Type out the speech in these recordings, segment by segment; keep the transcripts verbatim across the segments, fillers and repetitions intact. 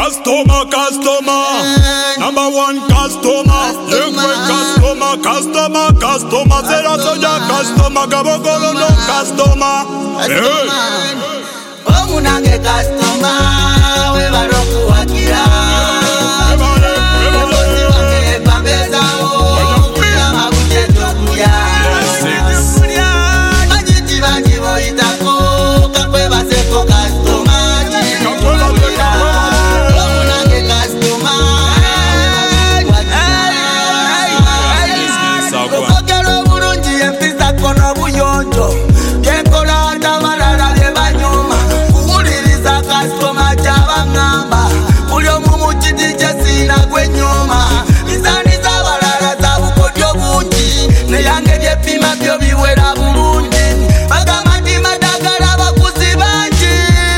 Customer, customer, number one customer. Yekwe customer, customer, customer. Zera soja customer, gabogolo no customer. Hey. Omunange customer, we baroku wakira. Ebosi wange pambeza o, kuya mabuje tokuya. Majiti banji boitako, kakwe baseko customer. Kono buyonjo yenkola tabalala bye banyuma kuwuliriza customer kyabangamba buli omu mu kiti kye siina gwenyuma nzaniza abalala za bukodyo bungi neyange byepima byo biwera bulungi bagamba nti madagala abakuzi bangi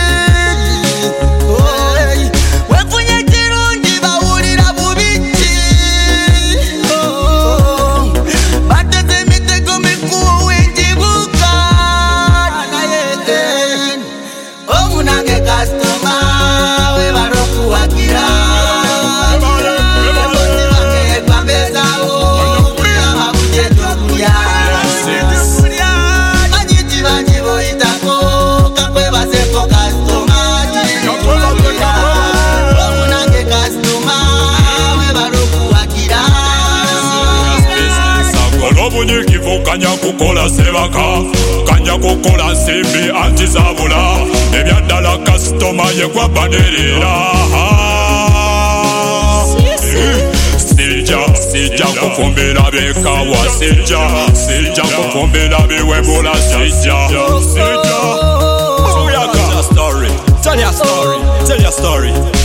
wefunye kirungi bawulira bubiki bateze emitego mikulu Omunange customer, we baroku wakira. Ebosi wange pambeza o, kuya mabuje tokuya. Majiti banji boitako, kakwe baseko customer. Omunange customer, we baroku wakira. Olobunyikivu kanya kukola sebaka, kanya kukola nsimbi antizabula, ebyaddala kasitoma yekwabanerera. Sijja, sijja kufumbira bekawa, sijja, sijja kufumbira biwebula, sijja, sijja. Tell your story, tell your story, tell your story.